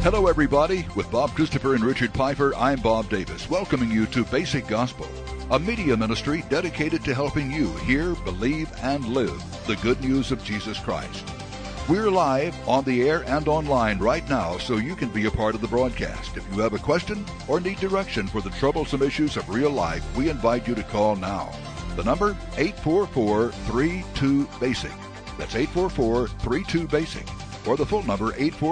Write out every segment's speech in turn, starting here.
Hello, everybody. With Bob Christopher and Richard Piper, I'm Bob Davis, welcoming you to Basic Gospel, a media ministry dedicated to helping you hear, believe, and live the good news of Jesus Christ. We're live on the air and online right now, so you can be a part of the broadcast. If you have a question or need direction for the troublesome issues of real life, we invite you to call now. The number, 844-32-BASIC. That's 844-32-BASIC. Or the full number,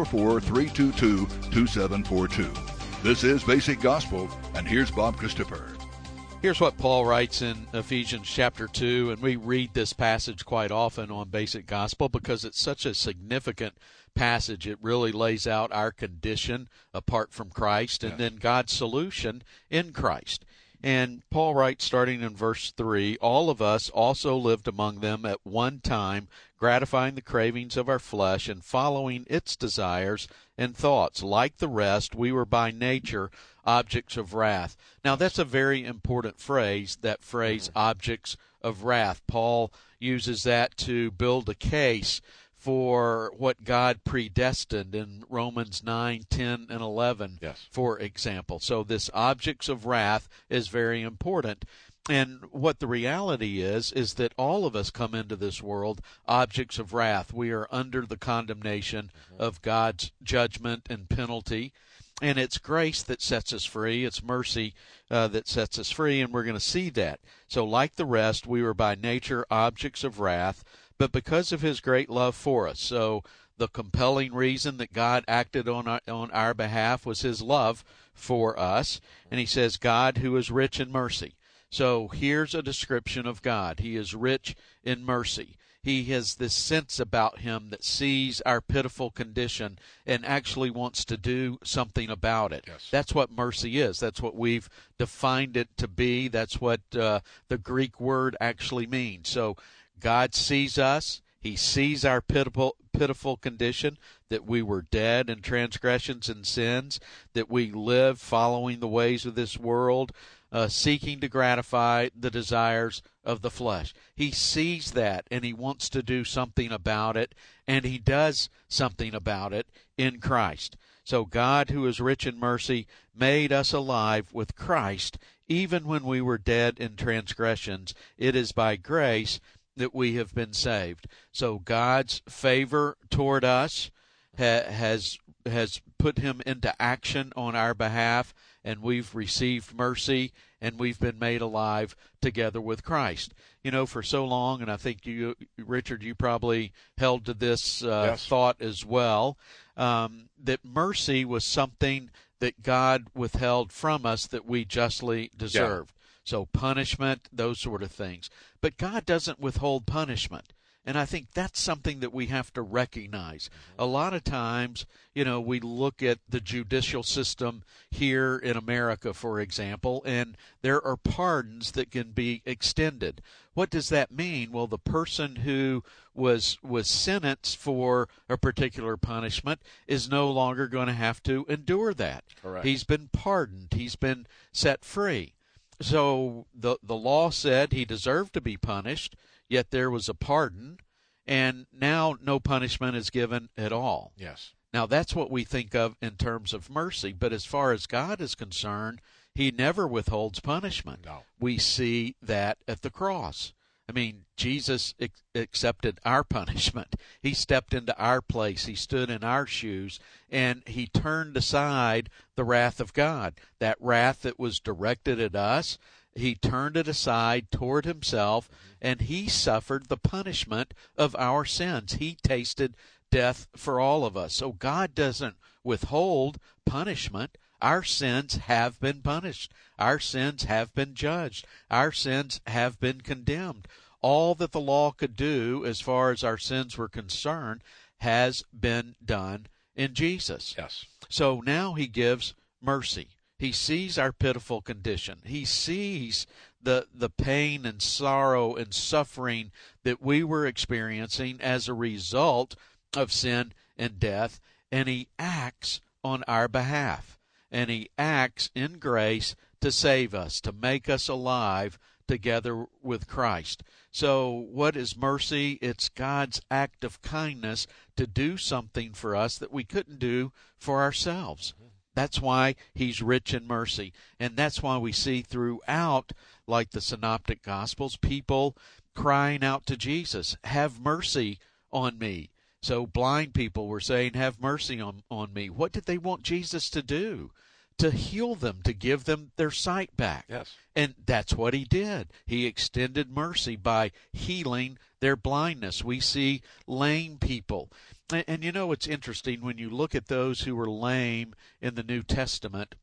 844-322-2742. This is Basic Gospel, and here's Bob Christopher. Here's what Paul writes in Ephesians chapter 2, and we read this passage quite often on Basic Gospel because it's such a significant passage. It really lays out our condition apart from Christ and then God's solution in Christ. And Paul writes, starting in verse 3, all of us also lived among them at one time, gratifying the cravings of our flesh and following its desires and thoughts. Like the rest, we were by nature objects of wrath. Now, that's a very important phrase, that phrase, objects of wrath. Paul uses that to build a case for what God predestined in Romans 9, 10, and 11, for example. So this objects of wrath is very important. And what the reality is that all of us come into this world objects of wrath. We are under the condemnation of God's judgment and penalty. And it's grace that sets us free. It's mercy that sets us free, and we're going to see that. So like the rest, we were by nature objects of wrath, but because of his great love for us. So the compelling reason that God acted on our behalf was his love for us. And he says, God who is rich in mercy. So here's a description of God. He is rich in mercy. He has this sense about him that sees our pitiful condition and actually wants to do something about it. That's what mercy is. That's what we've defined it to be. That's what the Greek word actually means. So God sees us. He sees our pitiful condition, that we were dead in transgressions and sins, that we live following the ways of this world, seeking to gratify the desires of the flesh. He sees that, and he wants to do something about it, and he does something about it in Christ. So God, who is rich in mercy, made us alive with Christ, even when we were dead in transgressions. It is by grace that we have been saved. So God's favor toward us has put him into action on our behalf, and we've received mercy, and we've been made alive together with Christ. You know, for so long, and I think you, Richard, you probably held to this thought as well, that mercy was something that God withheld from us that we justly deserved. So punishment, those sort of things. But God doesn't withhold punishment. And I think that's something that we have to recognize. A lot of times, you know, we look at the judicial system here in America, for example, and there are pardons that can be extended. What does that mean? Well, the person who was sentenced for a particular punishment is no longer going to have to endure that. Correct. He's been pardoned. He's been set free. So the law said he deserved to be punished, yet there was a pardon, and now no punishment is given at all. Yes. Now that's what we think of in terms of mercy, but as far as God is concerned, he never withholds punishment. No. We see that at the cross. I mean, Jesus accepted our punishment. He stepped into our place. He stood in our shoes, and he turned aside the wrath of God. That wrath that was directed at us, he turned it aside toward himself, and he suffered the punishment of our sins. He tasted death for all of us. So God doesn't withhold punishment. Our sins have been punished. Our sins have been judged. Our sins have been condemned. All that the law could do as far as our sins were concerned has been done in Jesus. Yes. So now he gives mercy. He sees our pitiful condition. He sees the pain and sorrow and suffering that we were experiencing as a result of sin and death, and he acts on our behalf. And he acts in grace to save us, to make us alive together with Christ. So what is mercy? It's God's act of kindness to do something for us that we couldn't do for ourselves. That's why he's rich in mercy. And that's why we see throughout, like the Synoptic Gospels, people crying out to Jesus, have mercy on me. So blind people were saying, have mercy on me. What did they want Jesus to do? To heal them, to give them their sight back. Yes. And that's what he did. He extended mercy by healing their blindness. We see lame people. And you know, it's interesting when you look at those who were lame in the New Testament,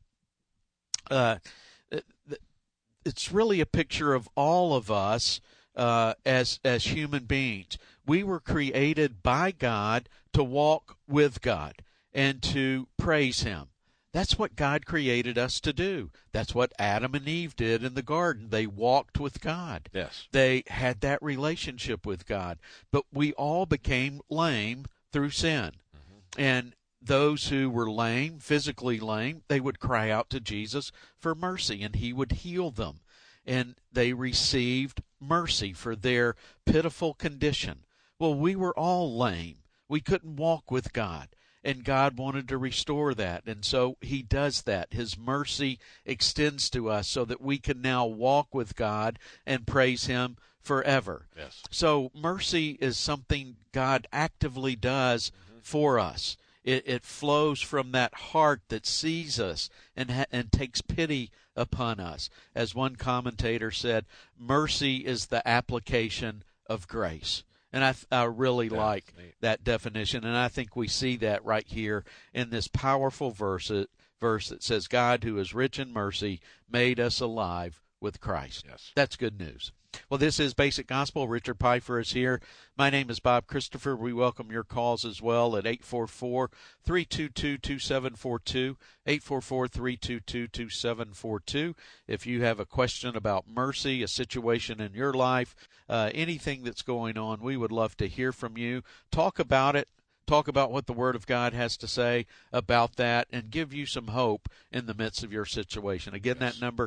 it's really a picture of all of us as human beings. We were created by God to walk with God and to praise him. That's what God created us to do. That's what Adam and Eve did in the garden. They walked with God. Yes. They had that relationship with God. But we all became lame through sin. Mm-hmm. And those who were lame, physically lame, they would cry out to Jesus for mercy, and he would heal them. And they received mercy for their pitiful condition. Well, we were all lame. We couldn't walk with God. And God wanted to restore that. And so he does that. His mercy extends to us so that we can now walk with God and praise him forever. Yes. So mercy is something God actively does for us. It flows from that heart that sees us and takes pity upon us. As one commentator said, mercy is the application of grace. And I really like that definition, and I think we see that right here in this powerful verse that says, God, who is rich in mercy, made us alive with Christ. Yes. That's good news. Well, this is Basic Gospel. Richard Pfeiffer is here. My name is Bob Christopher. We welcome your calls as well at 844-322-2742, 844-322-2742. If you have a question about mercy, a situation in your life, anything that's going on, we would love to hear from you. Talk about it. Talk about what the Word of God has to say about that and give you some hope in the midst of your situation. Again, Yes. that number,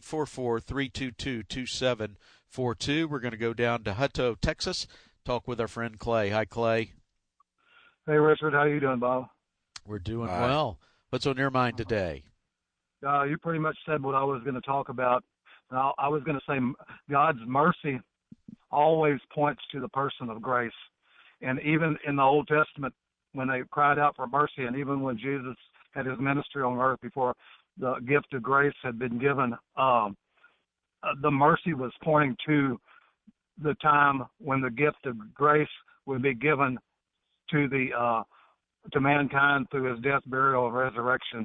844-322-2742. We're going to go down to Hutto, Texas, talk with our friend Clay. Hi, Clay. Hey, Richard. How you doing, Bob? We're doing Hi. well. What's on your mind today? You pretty much said what I was going to talk about. Now, I was going to say God's mercy always points to the person of grace. And even in the Old Testament, when they cried out for mercy, and even when Jesus had his ministry on earth before the gift of grace had been given, the mercy was pointing to the time when the gift of grace would be given to to mankind through his death, burial, and resurrection.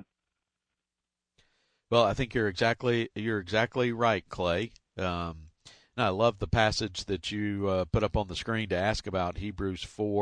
Well, I think you're exactly right, Clay. And I love the passage that you put up on the screen to ask about, Hebrews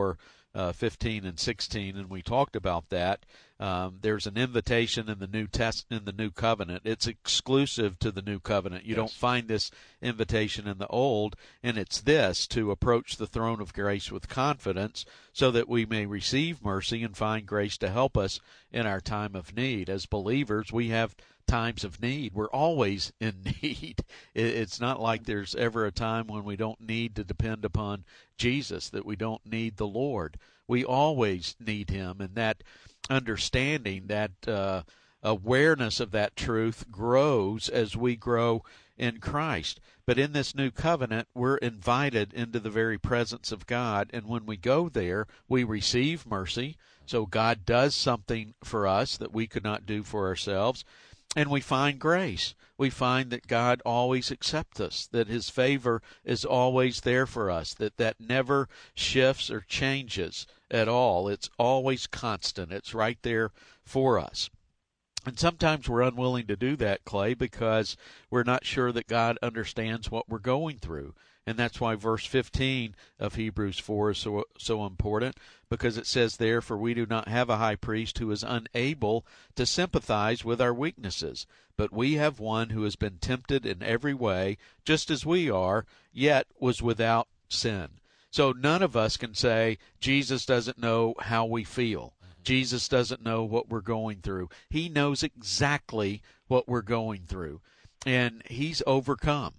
4:15 and 16, and we talked about that. There's an invitation in the New Covenant. It's exclusive to the New Covenant. You Yes. don't find this invitation in the Old, and it's this: to approach the throne of grace with confidence, so that we may receive mercy and find grace to help us in our time of need. As believers, we have times of need. We're always in need. It's not like there's ever a time when we don't need to depend upon Jesus, that we don't need the Lord. We always need him, and that understanding, that awareness of that truth grows as we grow in Christ. But in this new covenant, we're invited into the very presence of God, and when we go there, we receive mercy. So God does something for us that we could not do for ourselves. And we find grace. We find that God always accepts us, that his favor is always there for us, that never shifts or changes at all. It's always constant. It's right there for us. And sometimes we're unwilling to do that, Clay, because we're not sure that God understands what we're going through. And that's why verse 15 of Hebrews 4 is so important, because it says there, for we do not have a high priest who is unable to sympathize with our weaknesses, but we have one who has been tempted in every way, just as we are, yet was without sin. So none of us can say, Jesus doesn't know how we feel. Jesus doesn't know what we're going through. He knows exactly what we're going through, and he's overcome.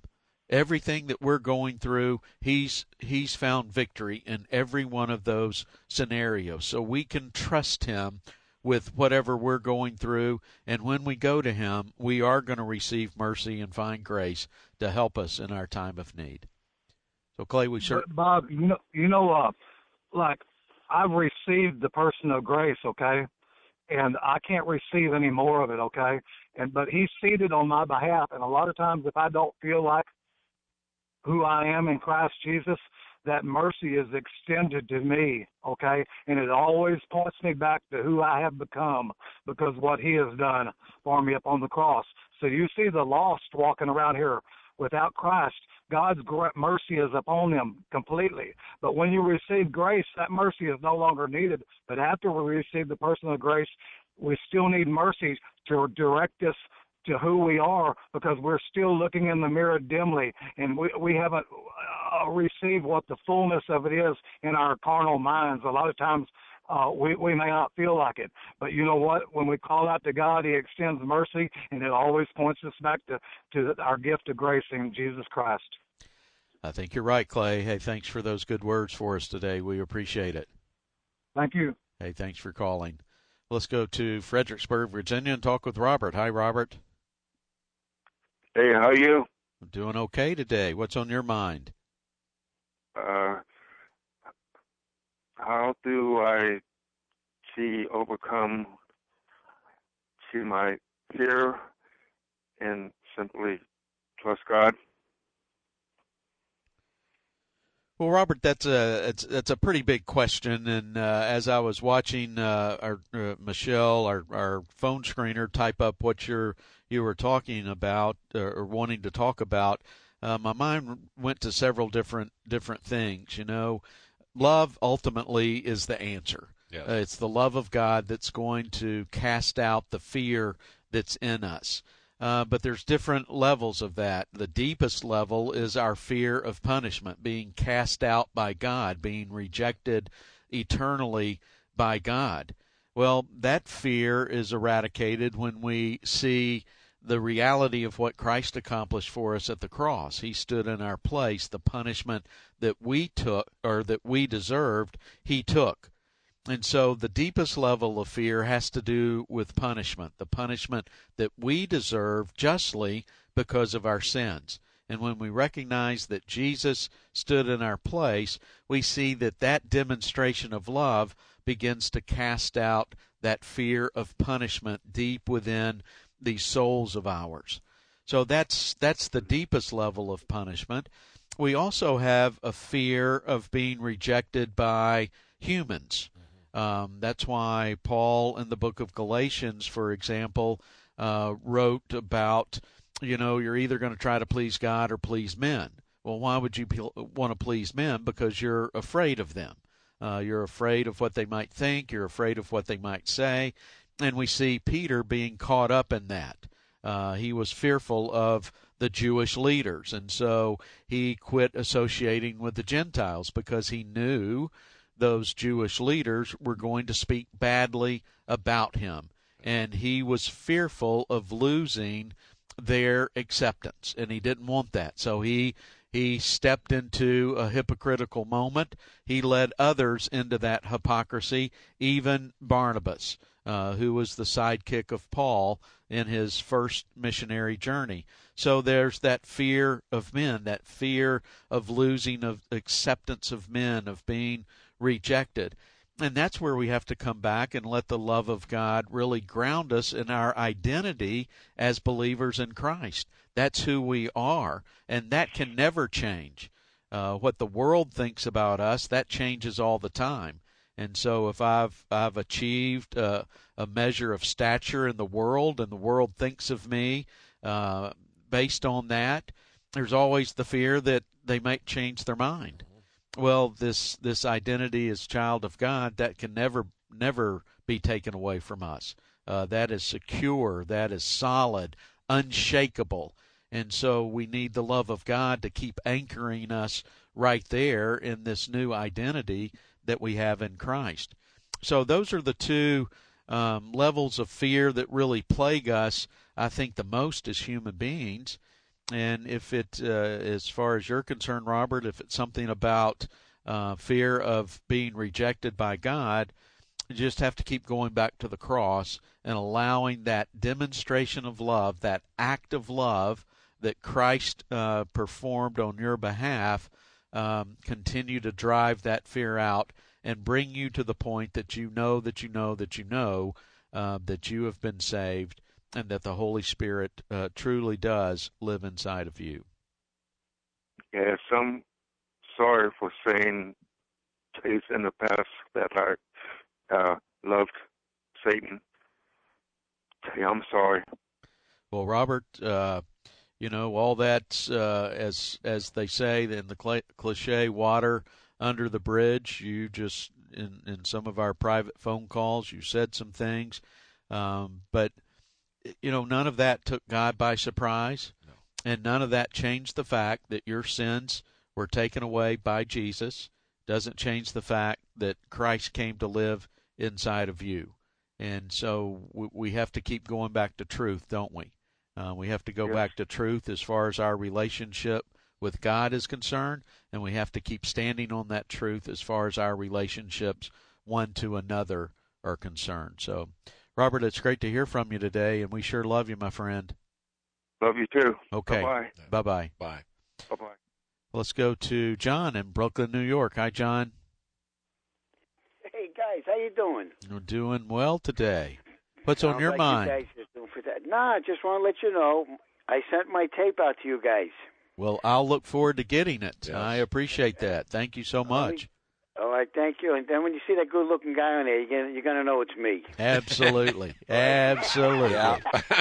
Everything that we're going through, he's found victory in every one of those scenarios. So we can trust him with whatever we're going through, and when we go to him, we are going to receive mercy and find grace to help us in our time of need. So Clay, But Bob, like I've received the person of grace, okay, and I can't receive any more of it, okay, but he's seated on my behalf, and a lot of times if I don't feel like who I am in Christ Jesus, that mercy is extended to me, okay? And it always points me back to who I have become because what he has done for me upon the cross. So you see the lost walking around here without Christ, God's mercy is upon them completely. But when you receive grace, that mercy is no longer needed. But after we receive the person of grace, we still need mercy to direct us to who we are, because we're still looking in the mirror dimly, and we haven't received what the fullness of it is in our carnal minds. A lot of times we may not feel like it, but you know what? When we call out to God, he extends mercy, and it always points us back to our gift of grace in Jesus Christ. I think you're right, Clay. Hey, thanks for those good words for us today. We appreciate it. Thank you. Hey, thanks for calling. Let's go to Fredericksburg, Virginia, and talk with Robert. Hi, Robert. Hey, how are you? I'm doing okay today. What's on your mind? How do I overcome my fear and simply trust God? Well, Robert, that's a pretty big question, and as I was watching our Michelle, our phone screener, type up what you were talking about or wanting to talk about, my mind went to several different things. You know, love ultimately is the answer. Yes. It's the love of God that's going to cast out the fear that's in us. But there's different levels of that. The deepest level is our fear of punishment, being cast out by God, being rejected eternally by God. Well, that fear is eradicated when we see the reality of what Christ accomplished for us at the cross. He stood in our place. The punishment that we took, or that we deserved, he took. And so the deepest level of fear has to do with punishment, the punishment that we deserve justly because of our sins. And when we recognize that Jesus stood in our place, we see that demonstration of love begins to cast out that fear of punishment deep within these souls of ours. So that's the deepest level of punishment. We also have a fear of being rejected by humans. That's why Paul in the book of Galatians, for example, wrote about, you're either going to try to please God or please men. Well, why would you want to please men? Because you're afraid of them. You're afraid of what they might think. You're afraid of what they might say. And we see Peter being caught up in that. He was fearful of the Jewish leaders, and so he quit associating with the Gentiles because he knew those Jewish leaders were going to speak badly about him, and he was fearful of losing their acceptance, and he didn't want that. So he stepped into a hypocritical moment. He led others into that hypocrisy, even Barnabas, who was the sidekick of Paul in his first missionary journey. So there's that fear of men, that fear of losing of acceptance of men, of being rejected. And that's where we have to come back and let the love of God really ground us in our identity as believers in Christ. That's who we are, and that can never change. What the world thinks about us, that changes all the time. And so if I've achieved a measure of stature in the world, and the world thinks of me based on that, there's always the fear that they might change their mind. Well, this identity as child of God, that can never be taken away from us. That is secure, that is solid, unshakable. And so we need the love of God to keep anchoring us right there in this new identity that we have in Christ. So those are the two levels of fear that really plague us, I think, the most as human beings. And if it, as far as you're concerned, Robert, if it's something about fear of being rejected by God, you just have to keep going back to the cross and allowing that demonstration of love, that act of love that Christ performed on your behalf, continue to drive that fear out and bring you to the point that you know that you know that you know that you have been saved and that the Holy Spirit truly does live inside of you. Yes, I'm sorry for saying days in the past that I loved Satan. Yeah, I'm sorry. Well, Robert, all that, as they say in the cliche, water under the bridge. You just, in some of our private phone calls, you said some things, but none of that took God by surprise, and none of that changed the fact that your sins were taken away by Jesus. Doesn't change the fact that Christ came to live inside of you. And so we have to keep going back to truth, don't we? We have to go back to truth as far as our relationship with God is concerned, and we have to keep standing on that truth as far as our relationships one to another are concerned. So, Robert, it's great to hear from you today, and we sure love you, my friend. Love you too. Okay. Bye-bye. Bye-bye. Bye. Bye-bye. Let's go to John in Brooklyn, New York. Hi, John. Hey, guys, how you doing? We're doing well today. What's on your mind? You guys are doing for that. Nah, I just want to let you know, I sent my tape out to you guys. Well, I'll look forward to getting it. Yes. I appreciate that. Thank you so much. All right, thank you. And then when you see that good-looking guy on there, you're gonna know it's me. Absolutely. Absolutely. Yeah.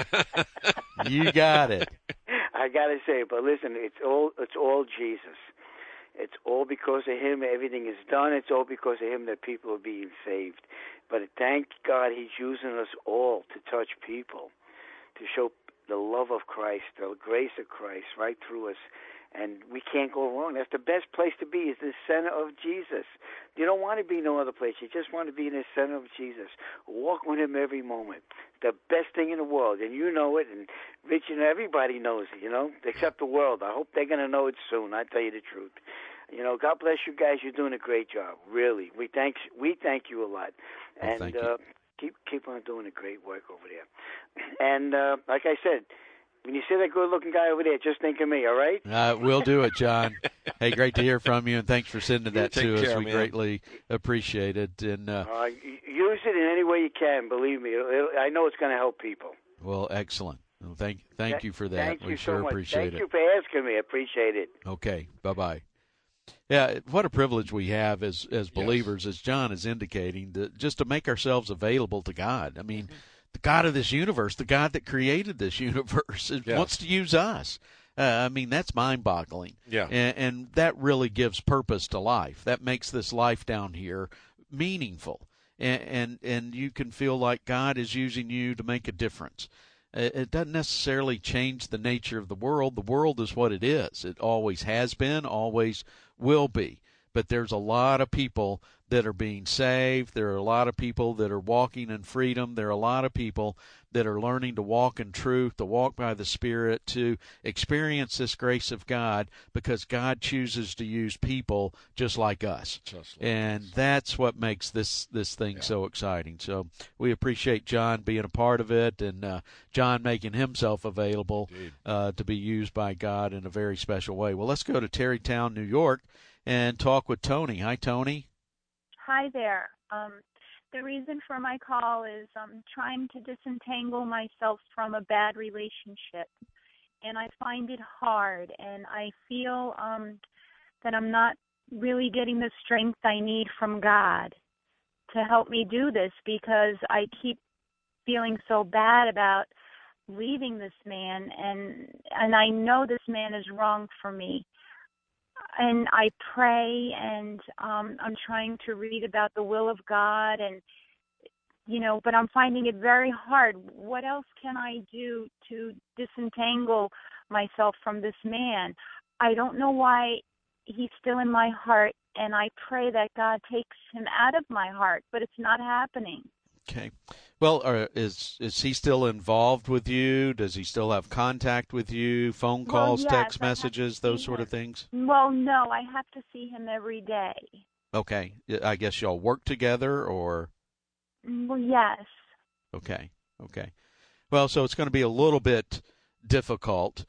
You got it. I gotta say, but listen, it's all Jesus. It's all because of him. Everything is done. It's all because of him that people are being saved. But thank God he's using us all to touch people, to show the love of Christ, the grace of Christ right through us. And we can't go wrong. That's the best place to be, is the center of Jesus. You don't want to be no other place. You just want to be in the center of Jesus. Walk with him every moment. The best thing in the world. And you know it, and Rich and everybody knows it, except the world. I hope they're going to know it soon. I tell you the truth. God bless you guys. You're doing a great job. Really. We thank you a lot. Well, and thank you. keep on doing a great work over there. And like I said, when you see that good-looking guy over there, just think of me, all right? We'll do it, John. Hey, great to hear from you, and thanks for sending that to us. We man. greatly appreciate it. And use it in any way you can. Believe me, I know it's going to help people. well, excellent. Well, thank you for that. Thank we you sure so much. appreciate Thank it. you for asking me. I appreciate it. Okay, bye-bye. Yeah, what a privilege we have as believers, as John is indicating, just to make ourselves available to God. I mean, the God of this universe, the God that created this universe, wants to use us. That's mind-boggling. Yeah. And that really gives purpose to life. That makes this life down here meaningful. And you can feel like God is using you to make a difference. It doesn't necessarily change the nature of the world. The world is what it is. It always has been, always will be. But there's a lot of people that are being saved. There are a lot of people that are walking in freedom. There are a lot of people that are learning to walk in truth, to walk by the Spirit, to experience this grace of God, because God chooses to use people just like us. And that's what makes this thing so exciting. So we appreciate John being a part of it, and John making himself available to be used by God in a very special way. Well, let's go to Tarrytown, New York, and talk with Tony. Hi, Tony. Hi there. The reason for my call is I'm trying to disentangle myself from a bad relationship, and I find it hard, and I feel that I'm not really getting the strength I need from God to help me do this, because I keep feeling so bad about leaving this man, and I know this man is wrong for me. And I pray, and I'm trying to read about the will of God, and but I'm finding it very hard. What else can I do to disentangle myself from this man? I don't know why he's still in my heart, and I pray that God takes him out of my heart, but it's not happening. Okay. Well, is he still involved with you? Does he still have contact with you? Phone calls, yes, text messages, those sort of things? Well, no, I have to see him every day. Okay. I guess y'all work together, or? Well, yes. Okay. Well, so it's going to be a little bit difficult.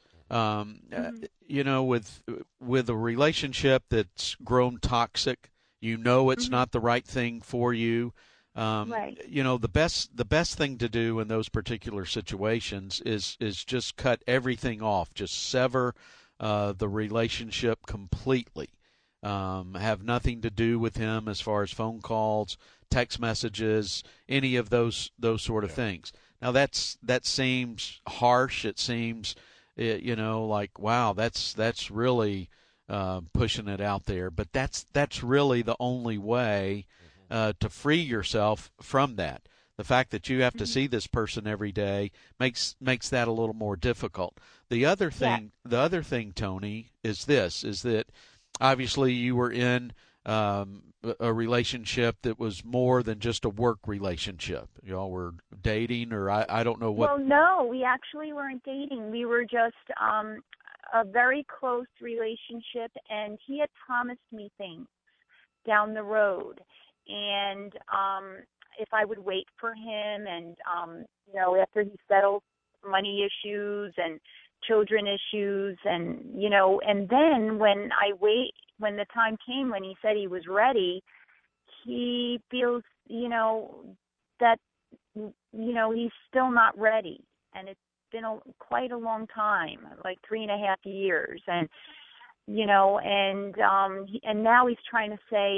You know, with a relationship that's grown toxic, you know it's not the right thing for you. Right. You know, the best thing to do in those particular situations is just cut everything off, just sever the relationship completely. Have nothing to do with him as far as phone calls, text messages, any of those sort of things. Now that seems harsh. It seems, you know, like, wow, that's really pushing it out there. But that's really the only way to free yourself from that. The fact that you have to see this person every day makes that a little more difficult. The other thing, Tony, is that obviously you were in a relationship that was more than just a work relationship. Y'all were dating, or I don't know what. Well, no, we actually weren't dating. We were just a very close relationship, and he had promised me things down the road. And if I would wait for him, and you know, after he settled money issues and children issues, and you know, and then when the time came when he said he was ready, he feels, you know, that, you know, he's still not ready, and it's been quite a long time, like 3.5 years, and you know, and now he's trying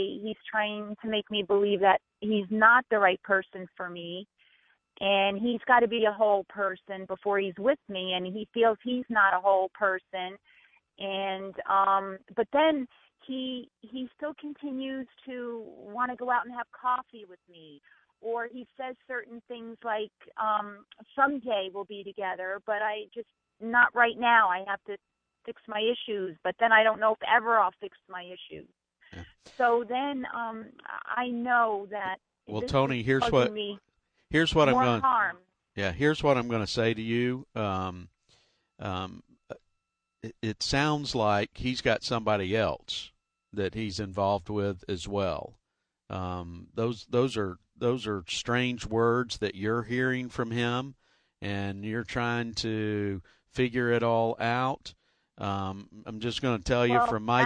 to make me believe that he's not the right person for me, and he's got to be a whole person before he's with me, and he feels he's not a whole person, and but then he still continues to want to go out and have coffee with me, or he says certain things like someday we'll be together, but I just, not right now, I have to fix my issues, but then I don't know if ever I'll fix my issues. Yeah. So then I know that. Well, Tony, here's what I'm going. Harm. Yeah, here's what I'm going to say to you. It sounds like he's got somebody else that he's involved with as well. Those are strange words that you're hearing from him, and you're trying to figure it all out. I'm just going to tell you from my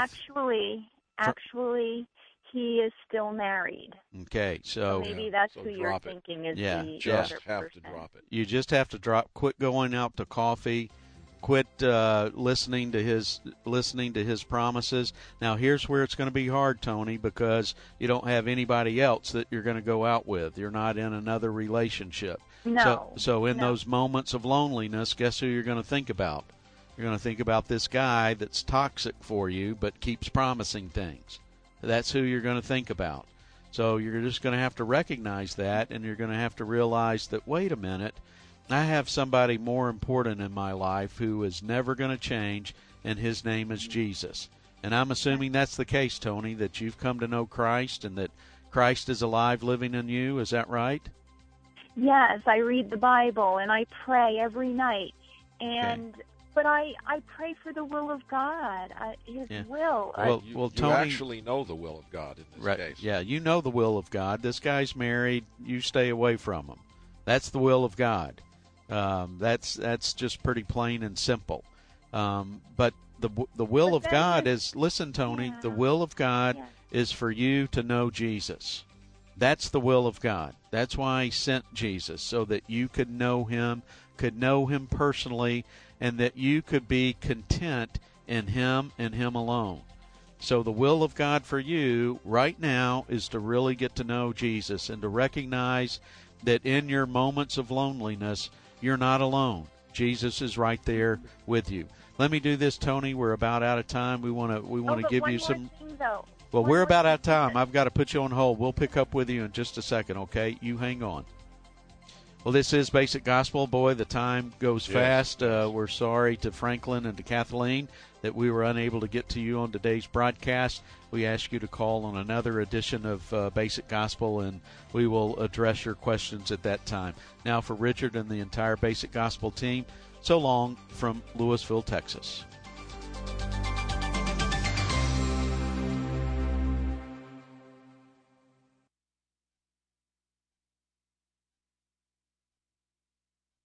actually, he is still married. Okay, so maybe that's who you're thinking is the just other have person. to drop it. You just have to quit going out to coffee, quit listening to his promises. Now, here's where it's going to be hard, Tony, because you don't have anybody else that you're going to go out with. You're not in another relationship. No. So in those moments of loneliness, guess who you're going to think about? You're going to think about this guy that's toxic for you but keeps promising things. That's who you're going to think about. So you're just going to have to recognize that, and you're going to have to realize that, wait a minute, I have somebody more important in my life who is never going to change, and his name is Jesus. And I'm assuming that's the case, Tony, that you've come to know Christ and that Christ is alive living in you. Is that right? Yes, I read the Bible, and I pray every night. And but I pray for the will of God, his will. Well, Tony, you actually know the will of God in this case. Yeah, you know the will of God. This guy's married. You stay away from him. That's the will of God. That's just pretty plain and simple. But the will of God is, listen, Tony, the will of God is for you to know Jesus. That's the will of God. That's why he sent Jesus, so that you could know him personally, and that you could be content in him and him alone. So the will of God for you right now is to really get to know Jesus and to recognize that in your moments of loneliness, you're not alone. Jesus is right there with you. Let me do this, Tony. We're about out of time. We want to give you some. Well, we're about out of time. I've got to put you on hold. We'll pick up with you in just a second, okay? You hang on. Well, this is Basic Gospel. Boy, the time goes fast. We're sorry to Franklin and to Kathleen that we were unable to get to you on today's broadcast. We ask you to call on another edition of Basic Gospel, and we will address your questions at that time. Now, for Richard and the entire Basic Gospel team, so long from Louisville, Texas.